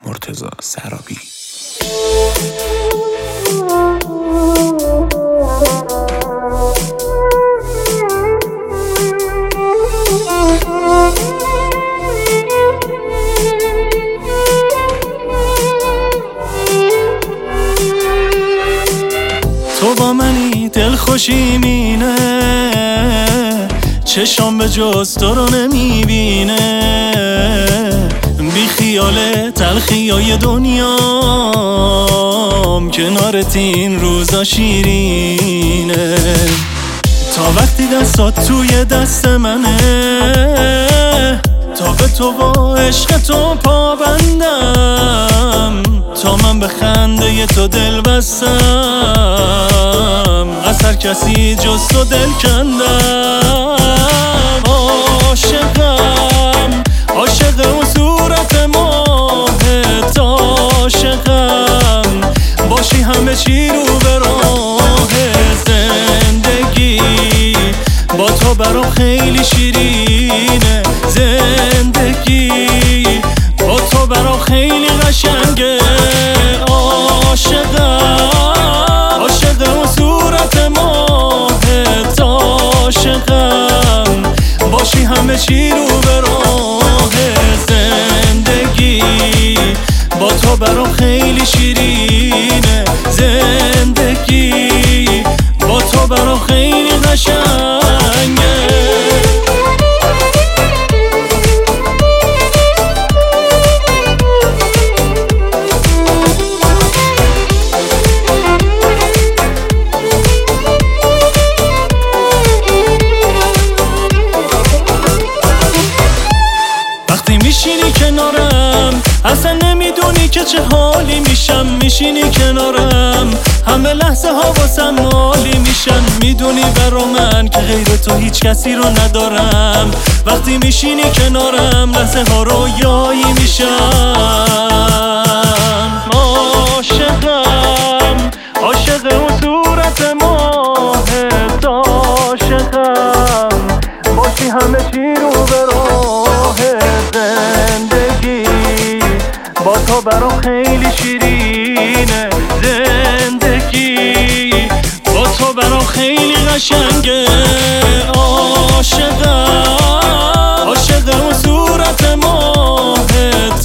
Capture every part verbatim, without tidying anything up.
مرتضی سرابی. تو با منی دل خوشی مینه، چشام به جز تو رو نمیبینه، بی خیال تلخی های دنیام کنارت این روزا شیرینه. تا وقتی دستات توی دست منه، تا به تو با عشق تو پابندم، تا من به خنده تو دل بستم، از هر کسی جز تو دل کندم. عاشقم عاشق اون صورت ماهت، عاشقم باشی همه چی رو به راه زندگی، با تو برام خیلی شیرینه زندگی، با تو برام خیلی قشنگه. عاشقم عاشق اون صورت ماهت، عاشقم باشی همه چی رو به راه زندگی، با تو برام خیلی شیرینه زندگی، با تو برام خیلی قشنگه. میشینی کنارم اصلا نمیدونی که چه حالی میشم، میشینی کنارم همه لحظه ها واسم مالی میشن، میدونی برا من که غیر تو هیچ کسی رو ندارم، وقتی میشینی کنارم لحظه ها رویایی میشن. عاشقم عاشق اون صورت ماهت، عاشقم باشی همه چی رو به راه زندگی، با تو برام خیلی شیرینه زندگی، با تو برام خیلی قشنگه. عاشقم عاشق اون صورت ماهت،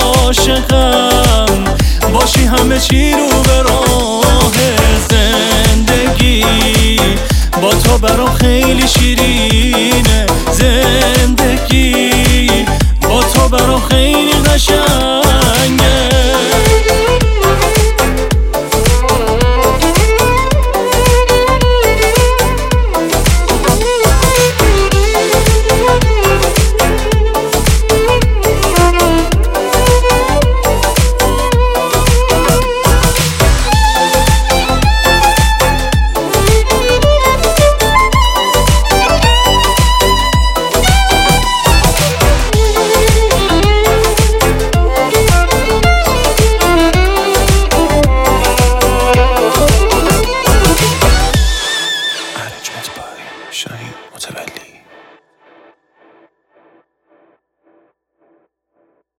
عاشقم باشی همه چی رو به راه زندگی، با تو برام خیلی شیرینه زندگی.